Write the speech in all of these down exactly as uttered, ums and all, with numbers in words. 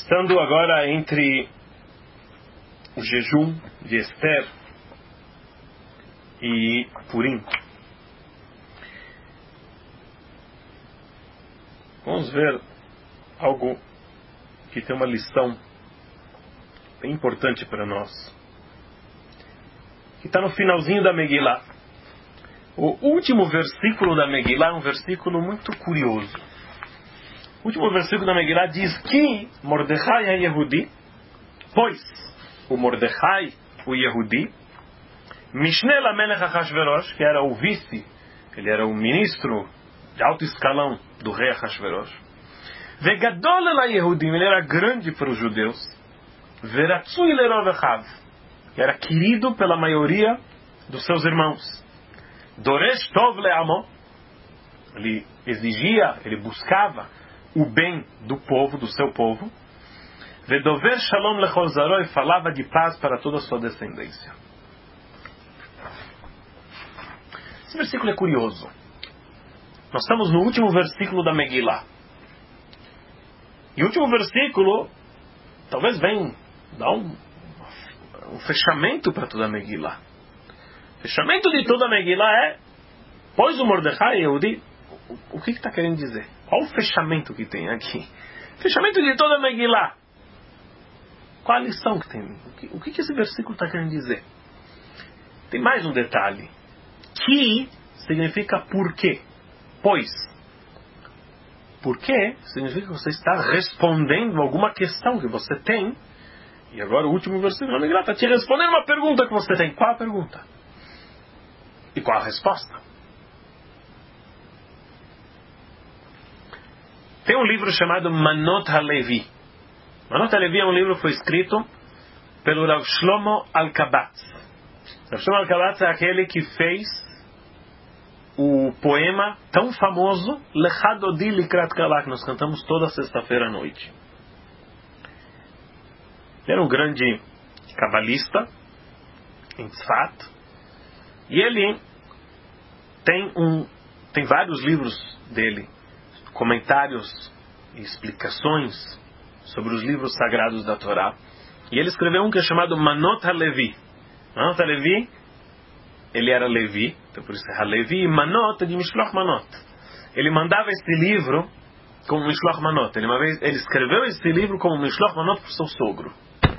Estando agora entre o jejum de Esther e Purim, vamos ver algo que tem uma lição bem importante para nós, que está no finalzinho da Megillah. O último versículo da Megillah é um versículo muito curioso. O último versículo da Megillah diz que Mordecai é Yehudi, pois o Mordecai, o Yehudi, Mishneh LaMelech Achashverosh, que era o vice, ele era o ministro de alto escalão do rei Achashverosh, Vegadol ela Yehudim, ele era grande para os judeus, Veratzui lerov echav, que era querido pela maioria dos seus irmãos, Doresh tov le'amo, ele exigia, ele buscava o bem do povo, do seu povo, Vedover shalom lechol zaro, e falava de paz para toda a sua descendência. Esse versículo é curioso. Nós estamos no último versículo da Megillah. E o último versículo talvez venha dar um, um fechamento para toda a Megillah. O fechamento de toda a Megillah é: pois o Mordecai Yehudi, o, o que está que querendo dizer? Qual o fechamento que tem aqui? Fechamento de toda a Megillah. Qual a lição que tem? O que, o que esse versículo está querendo dizer? Tem mais um detalhe. Que significa por quê? Pois. Por quê significa que você está respondendo alguma questão que você tem. E agora o último versículo da Megillah está te respondendo uma pergunta que você tem. Qual a pergunta? E qual a resposta? Tem um livro chamado Manot HaLevi. Manot HaLevi é um livro que foi escrito pelo Rav Shlomo Alkabatz. Rav Shlomo Alkabatz é aquele que fez o poema tão famoso Lechadodi Likrat Kala, que nós cantamos toda sexta-feira à noite. Ele era um grande cabalista em Tzfat, e ele tem, um, tem vários livros dele, comentários e explicações sobre os livros sagrados da Torá. E ele escreveu um que é chamado Manot HaLevi. Manot HaLevi, ele era Levi, então por isso é HaLevi, e Manot é de Mishloach Manot. Ele mandava esse livro como Mishloach Manot. Ele, uma vez, ele escreveu esse livro como Mishloach Manot para o seu sogro.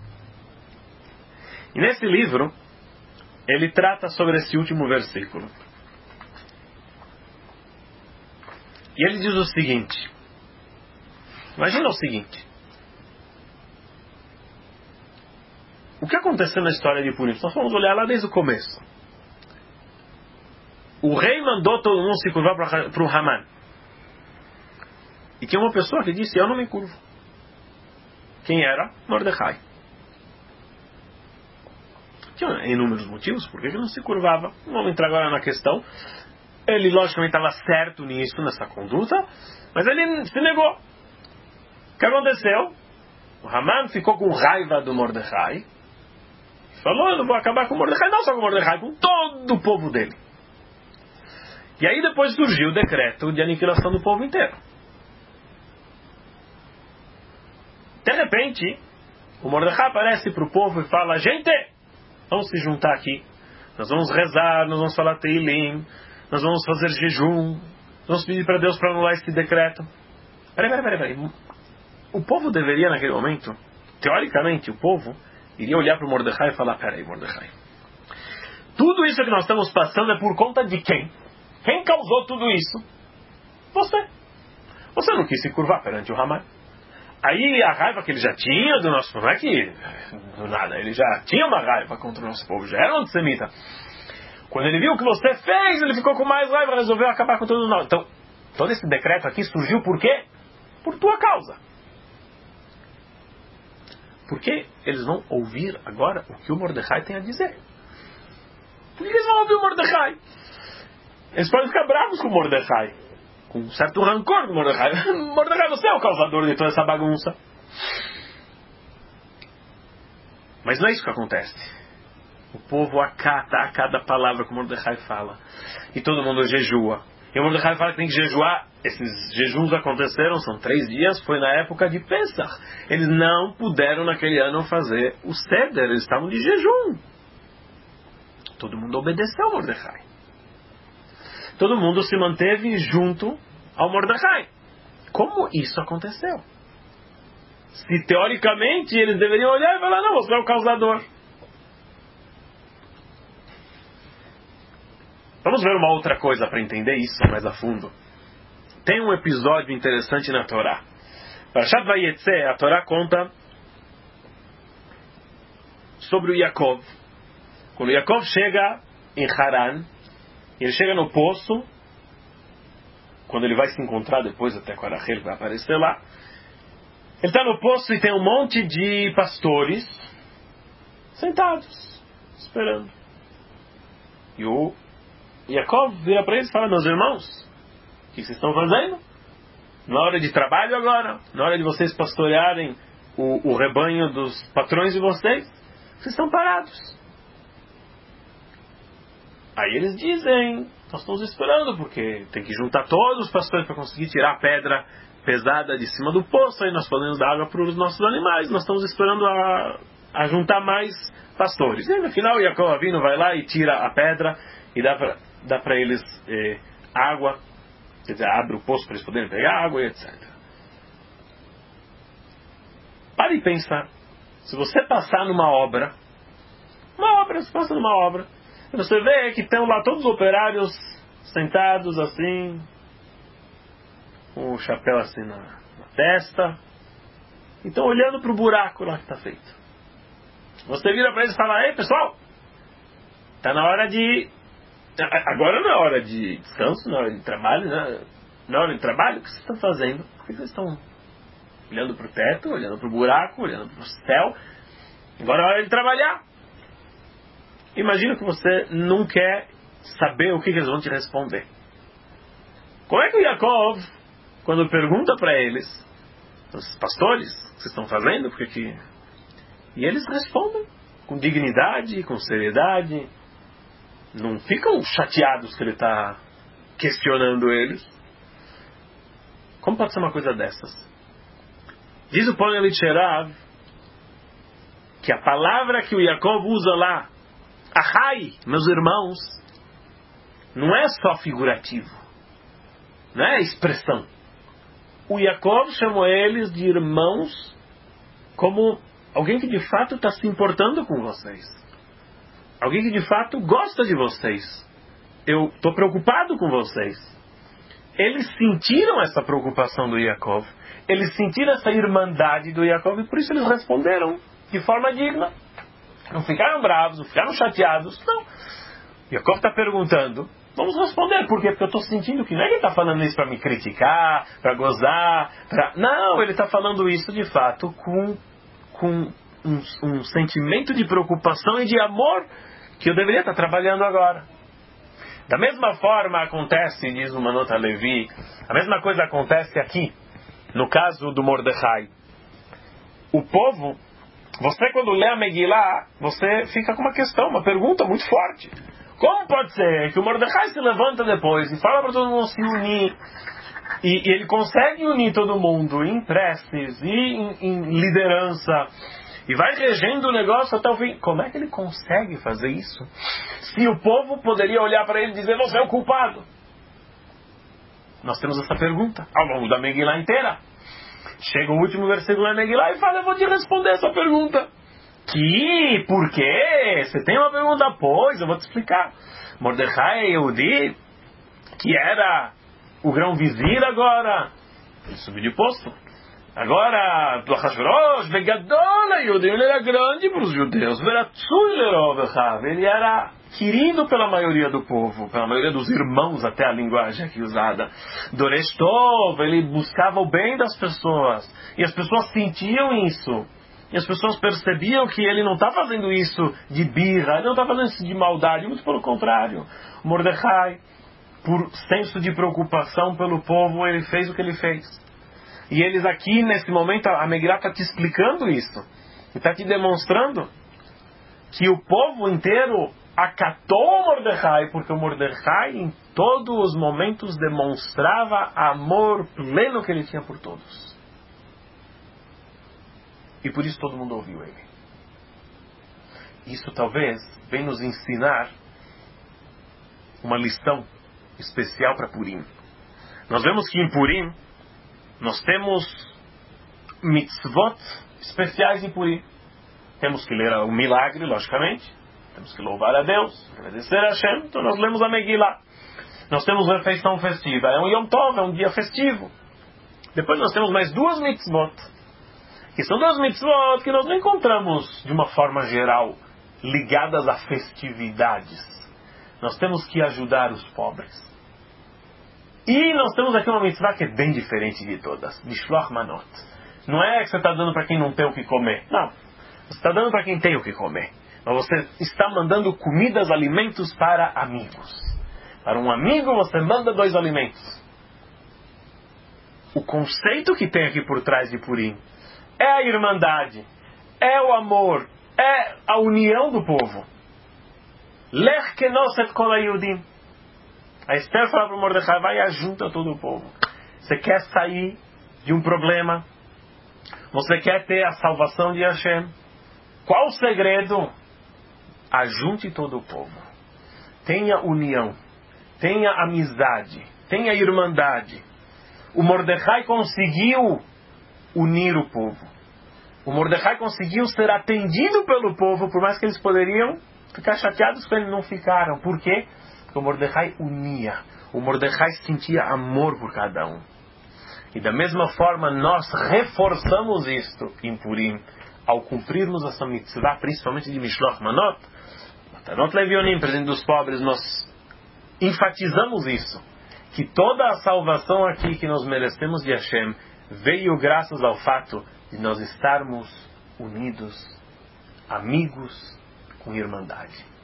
E nesse livro, ele trata sobre esse último versículo. E ele diz o seguinte: imagina o seguinte, o que aconteceu na história de Purim? Nós vamos olhar lá desde o começo. O rei mandou todo mundo se curvar para o Haman. E tinha uma pessoa que disse: eu não me curvo. Quem era? Mordecai. Tinha inúmeros motivos por que ele não se curvava. Não vamos entrar agora na questão. Ele logicamente estava certo nisso, nessa conduta, mas ele se negou. O que aconteceu? O Haman ficou com raiva do Mordecai. Falou: eu não vou acabar com o Mordecai, não só com o Mordecai, com todo o povo dele. E aí depois surgiu o decreto de aniquilação do povo inteiro. De repente, o Mordecai aparece para o povo e fala: gente, vamos se juntar aqui. Nós vamos rezar, nós vamos falar Teilim, nós vamos fazer jejum, vamos pedir para Deus para anular esse decreto. Peraí, peraí, peraí, peraí. O povo deveria, naquele momento, teoricamente, o povo iria olhar para o Mordecai e falar: peraí, Mordecai, tudo isso que nós estamos passando é por conta de quem? Quem causou tudo isso? Você. Você não quis se curvar perante o Haman. Aí a raiva que ele já tinha do nosso povo, não é que do nada, ele já tinha uma raiva contra o nosso povo, já era um antissemita. Quando ele viu o que você fez, ele ficou com mais raiva, resolveu acabar com tudo nós. Então, todo esse decreto aqui surgiu por quê? Por tua causa. Porque eles vão ouvir agora o que o Mordecai tem a dizer. Por que eles vão ouvir o Mordecai? Eles podem ficar bravos com o Mordecai, com um certo rancor do Mordecai. Mordecai, você é o causador de toda essa bagunça. Mas não é isso que acontece. O povo acata a cada palavra que o Mordecai fala. E todo mundo jejua. E o Mordecai fala que tem que jejuar. Esses jejuns aconteceram, são três dias, foi na época de Pesach. Eles não puderam naquele ano fazer o Seder, eles estavam de jejum. Todo mundo obedeceu ao Mordecai. Todo mundo se manteve junto ao Mordecai. Como isso aconteceu? Se teoricamente eles deveriam olhar e falar, não, você é o causador. Vamos ver uma outra coisa para entender isso mais a fundo. Tem um episódio interessante na Torá. Parashat Vayetze, a Torá conta sobre o Yaakov. Quando o Yaakov chega em Haran, ele chega no poço, quando ele vai se encontrar depois, até com a Rachel vai aparecer lá, ele está no poço e tem um monte de pastores sentados, esperando. E o Yaakov vira para eles e fala, meus irmãos, o que vocês estão fazendo? Na hora de trabalho agora, na hora de vocês pastorearem o, o rebanho dos patrões de vocês, vocês estão parados. Aí eles dizem, nós estamos esperando, porque tem que juntar todos os pastores para conseguir tirar a pedra pesada de cima do poço, aí nós podemos dar água para os nossos animais, nós estamos esperando a, a juntar mais pastores. E no final o Yaakov Avinu vai lá e tira a pedra e dá para dá para eles eh, água, quer dizer, abre o poço para eles poderem pegar água e etcétera. Pare e pensa, se você passar numa obra, uma obra, você passa numa obra, e você vê que estão lá todos os operários sentados assim, com o chapéu assim na, na testa, e estão olhando para o buraco lá que está feito. Você vira para eles e fala, ei pessoal, está na hora de... Agora não é hora de descanso, não é hora de trabalho, né? Não é hora de trabalho, o que vocês estão fazendo? Por que vocês estão olhando para o teto, olhando para o buraco, olhando para o céu? Agora é hora de trabalhar. Imagina que você não quer saber o que eles vão te responder. Como é que o Yaakov, quando pergunta para eles, os pastores, o que vocês estão fazendo? Porque que... E eles respondem com dignidade, com seriedade. Não ficam chateados que ele está questionando eles. Como pode ser uma coisa dessas? Diz o Pon Elitzerav que a palavra que o Yaakov usa lá, Ahai, meus irmãos, não é só figurativo, não é expressão. O Yaakov chamou eles de irmãos como alguém que de fato está se importando com vocês. Alguém que de fato gosta de vocês. Eu estou preocupado com vocês. Eles sentiram essa preocupação do Yaakov. Eles sentiram essa irmandade do Yaakov e por isso eles responderam de forma digna. Não ficaram bravos, não ficaram chateados. Não. Yaakov está perguntando. Vamos responder. Por quê? Porque eu estou sentindo que não é que ele está falando isso para me criticar, para gozar. Pra... Não, ele está falando isso de fato com, com um, um sentimento de preocupação e de amor que eu deveria estar trabalhando agora. Da mesma forma acontece, diz o Manota Levi, a mesma coisa acontece aqui, no caso do Mordecai. O povo, você quando lê a Megillah, você fica com uma questão, uma pergunta muito forte. Como pode ser que o Mordecai se levanta depois e fala para todo mundo se unir, e, e ele consegue unir todo mundo em preces e em, em liderança, e vai regendo o negócio até o fim. Como é que ele consegue fazer isso? Se o povo poderia olhar para ele e dizer, você é o culpado. Nós temos essa pergunta ao longo da Megillah inteira. Chega o último versículo da Megillah e fala, eu vou te responder essa pergunta. Que? Por quê? Você tem uma pergunta? Pois, eu vou te explicar. Mordecai é Yehudi, que era o grão-vizir agora. Ele subiu de posto. Agora, do Ahashverosh, Begadol Yehudi, ele era grande para os judeus. Ele era querido pela maioria do povo, pela maioria dos irmãos, até a linguagem aqui usada. Doresh Tov, ele buscava o bem das pessoas. E as pessoas sentiam isso. E as pessoas percebiam que ele não está fazendo isso de birra, ele não está fazendo isso de maldade, muito pelo contrário. Mordecai, por senso de preocupação pelo povo, ele fez o que ele fez. E eles aqui, nesse momento, a Megillah está te explicando isso. E está te demonstrando que o povo inteiro acatou Mordecai, porque o Mordecai em todos os momentos demonstrava amor pleno que ele tinha por todos. E por isso todo mundo ouviu ele. Isso talvez vem nos ensinar uma lição especial para Purim. Nós vemos que em Purim nós temos mitzvot especiais em Purim. Temos que ler o milagre, logicamente. Temos que louvar a Deus, agradecer a Hashem. Então nós lemos a Megillah. Nós temos uma refeição festiva. É um Yom Tov, é um dia festivo. Depois nós temos mais duas mitzvot. Que são duas mitzvot que nós não encontramos de uma forma geral ligadas a festividades. Nós temos que ajudar os pobres. E nós temos aqui uma mitzvah que é bem diferente de todas. Mishloach Manot. Não é que você está dando para quem não tem o que comer. Não. Você está dando para quem tem o que comer. Mas você está mandando comidas, alimentos para amigos. Para um amigo você manda dois alimentos. O conceito que tem aqui por trás de Purim é a irmandade, é o amor, é a união do povo. Lech kenoset kol hayudim. A Esther fala para o Mordecai, vai e ajunta todo o povo. Você quer sair de um problema? Você quer ter a salvação de Hashem? Qual o segredo? Ajunte todo o povo. Tenha união. Tenha amizade. Tenha irmandade. O Mordecai conseguiu unir o povo. O Mordecai conseguiu ser atendido pelo povo, por mais que eles poderiam ficar chateados com ele, não ficaram. Por quê? Porque o Mordecai unia. O Mordecai sentia amor por cada um. E da mesma forma nós reforçamos isto em Purim, ao cumprirmos essa mitzvah, principalmente de Mishloach Manot, Matanot Levionim, presente dos pobres, nós enfatizamos isso. Que toda a salvação aqui que nós merecemos de Hashem veio graças ao fato de nós estarmos unidos, amigos, com irmandade.